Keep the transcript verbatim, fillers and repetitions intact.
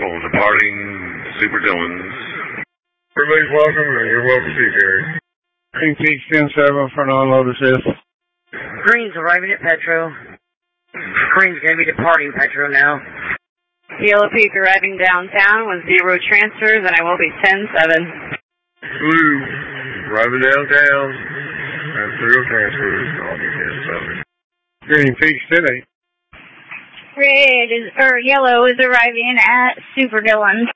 Vehicle departing Super Dillons. Everybody's welcome, and you're welcome to Gary. Green Peaks ten seven for non-load assist. Green's arriving at Petro. Green's going to be departing Petro now. Yellow Peak arriving downtown with zero transfers, and I will be ten seven. Blue, arriving downtown. Have zero transfers, I'll be ten seven. Green Peaks ten eight. Red is, or yellow is arriving at Super Dillons.